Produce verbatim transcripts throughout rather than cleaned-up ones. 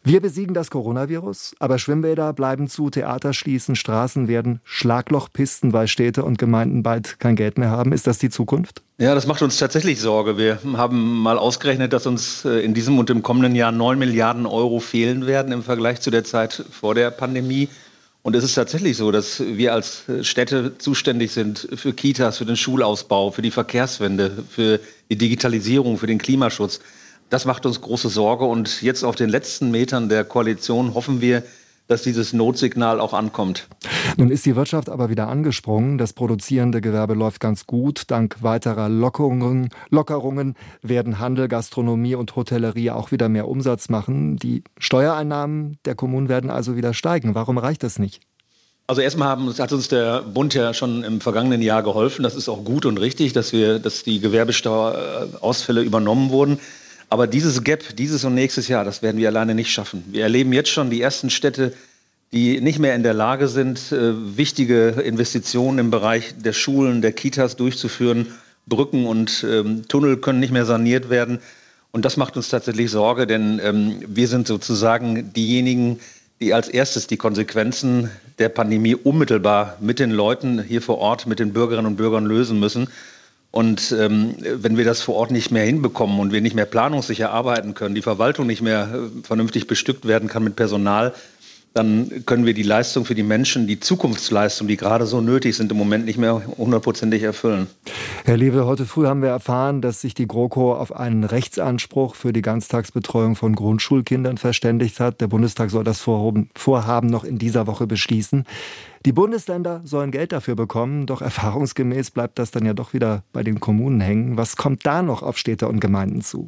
Wir besiegen das Coronavirus, aber Schwimmbäder bleiben zu, Theater schließen, Straßen werden Schlaglochpisten, weil Städte und Gemeinden bald kein Geld mehr haben. Ist das die Zukunft? Ja, das macht uns tatsächlich Sorge. Wir haben mal ausgerechnet, dass uns in diesem und im kommenden Jahr neun Milliarden Euro fehlen werden im Vergleich zu der Zeit vor der Pandemie. Und es ist tatsächlich so, dass wir als Städte zuständig sind für Kitas, für den Schulausbau, für die Verkehrswende, für die Digitalisierung, für den Klimaschutz. Das macht uns große Sorge. Und jetzt auf den letzten Metern der Koalition hoffen wir, dass dieses Notsignal auch ankommt. Nun ist die Wirtschaft aber wieder angesprungen. Das produzierende Gewerbe läuft ganz gut. Dank weiterer Lockerungen, Lockerungen werden Handel, Gastronomie und Hotellerie auch wieder mehr Umsatz machen. Die Steuereinnahmen der Kommunen werden also wieder steigen. Warum reicht das nicht? Also erstmal haben, hat uns der Bund ja schon im vergangenen Jahr geholfen. Das ist auch gut und richtig, dass wir, dass die Gewerbesteuerausfälle übernommen wurden. Aber dieses Gap, dieses und nächstes Jahr, das werden wir alleine nicht schaffen. Wir erleben jetzt schon die ersten Städte, die nicht mehr in der Lage sind, äh, wichtige Investitionen im Bereich der Schulen, der Kitas durchzuführen. Brücken und ähm, Tunnel können nicht mehr saniert werden. Und das macht uns tatsächlich Sorge, denn ähm, wir sind sozusagen diejenigen, die als erstes die Konsequenzen der Pandemie unmittelbar mit den Leuten hier vor Ort, mit den Bürgerinnen und Bürgern lösen müssen. Und ähm, wenn wir das vor Ort nicht mehr hinbekommen und wir nicht mehr planungssicher arbeiten können, die Verwaltung nicht mehr äh, vernünftig bestückt werden kann mit Personal, dann können wir die Leistung für die Menschen, die Zukunftsleistung, die gerade so nötig sind, im Moment nicht mehr hundertprozentig erfüllen. Herr Lewe, heute früh haben wir erfahren, dass sich die GroKo auf einen Rechtsanspruch für die Ganztagsbetreuung von Grundschulkindern verständigt hat. Der Bundestag soll das Vorhaben noch in dieser Woche beschließen. Die Bundesländer sollen Geld dafür bekommen, doch erfahrungsgemäß bleibt das dann ja doch wieder bei den Kommunen hängen. Was kommt da noch auf Städte und Gemeinden zu?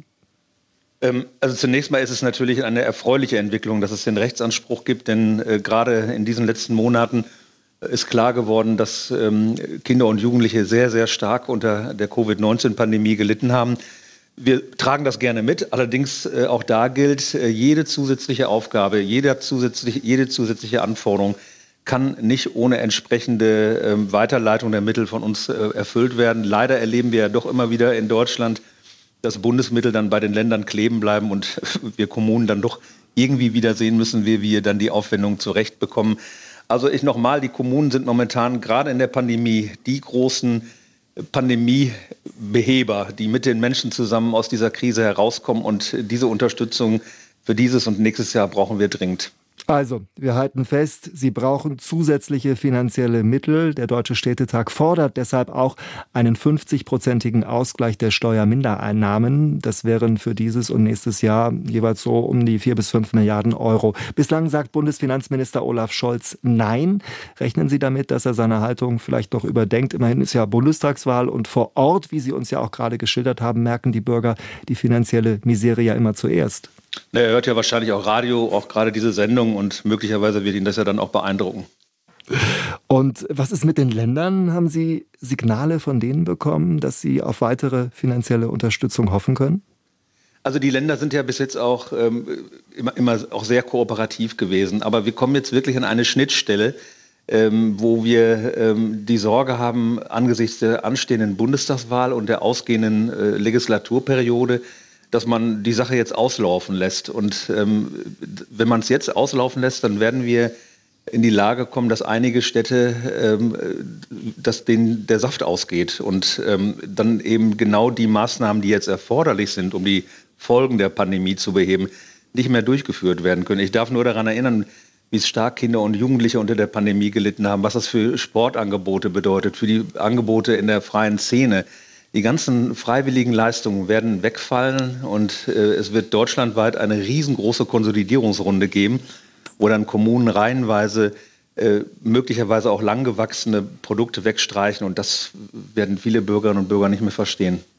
Also zunächst mal ist es natürlich eine erfreuliche Entwicklung, dass es den Rechtsanspruch gibt, denn äh, gerade in diesen letzten Monaten ist klar geworden, dass ähm, Kinder und Jugendliche sehr, sehr stark unter der Covid neunzehn Pandemie gelitten haben. Wir tragen das gerne mit, allerdings äh, auch da gilt, äh, jede zusätzliche Aufgabe, jeder zusätzliche, jede zusätzliche Anforderung kann nicht ohne entsprechende äh, Weiterleitung der Mittel von uns äh, erfüllt werden. Leider erleben wir ja doch immer wieder in Deutschland, dass Bundesmittel dann bei den Ländern kleben bleiben und wir Kommunen dann doch irgendwie wieder sehen müssen, wie wir dann die Aufwendungen zurechtbekommen. Also ich nochmal, die Kommunen sind momentan gerade in der Pandemie die großen Pandemiebeheber, die mit den Menschen zusammen aus dieser Krise herauskommen. Und diese Unterstützung für dieses und nächstes Jahr brauchen wir dringend. Also, wir halten fest, Sie brauchen zusätzliche finanzielle Mittel. Der Deutsche Städtetag fordert deshalb auch einen fünfzig-prozentigen Ausgleich der Steuermindereinnahmen. Das wären für dieses und nächstes Jahr jeweils so um die vier bis fünf Milliarden Euro. Bislang sagt Bundesfinanzminister Olaf Scholz nein. Rechnen Sie damit, dass er seine Haltung vielleicht noch überdenkt? Immerhin ist ja Bundestagswahl und vor Ort, wie Sie uns ja auch gerade geschildert haben, merken die Bürger die finanzielle Misere ja immer zuerst. Er hört ja wahrscheinlich auch Radio, auch gerade diese Sendung, und möglicherweise wird ihn das ja dann auch beeindrucken. Und was ist mit den Ländern? Haben Sie Signale von denen bekommen, dass sie auf weitere finanzielle Unterstützung hoffen können? Also die Länder sind ja bis jetzt auch ähm, immer, immer auch sehr kooperativ gewesen. Aber wir kommen jetzt wirklich an eine Schnittstelle, ähm, wo wir ähm, die Sorge haben, angesichts der anstehenden Bundestagswahl und der ausgehenden äh, Legislaturperiode, dass man die Sache jetzt auslaufen lässt. Und ähm, wenn man es jetzt auslaufen lässt, dann werden wir in die Lage kommen, dass einige Städte, ähm, dass denen der Saft ausgeht und ähm, dann eben genau die Maßnahmen, die jetzt erforderlich sind, um die Folgen der Pandemie zu beheben, nicht mehr durchgeführt werden können. Ich darf nur daran erinnern, wie stark Kinder und Jugendliche unter der Pandemie gelitten haben, was das für Sportangebote bedeutet, für die Angebote in der freien Szene. Die ganzen freiwilligen Leistungen werden wegfallen und äh, es wird deutschlandweit eine riesengroße Konsolidierungsrunde geben, wo dann Kommunen reihenweise äh, möglicherweise auch langgewachsene Produkte wegstreichen, und das werden viele Bürgerinnen und Bürger nicht mehr verstehen.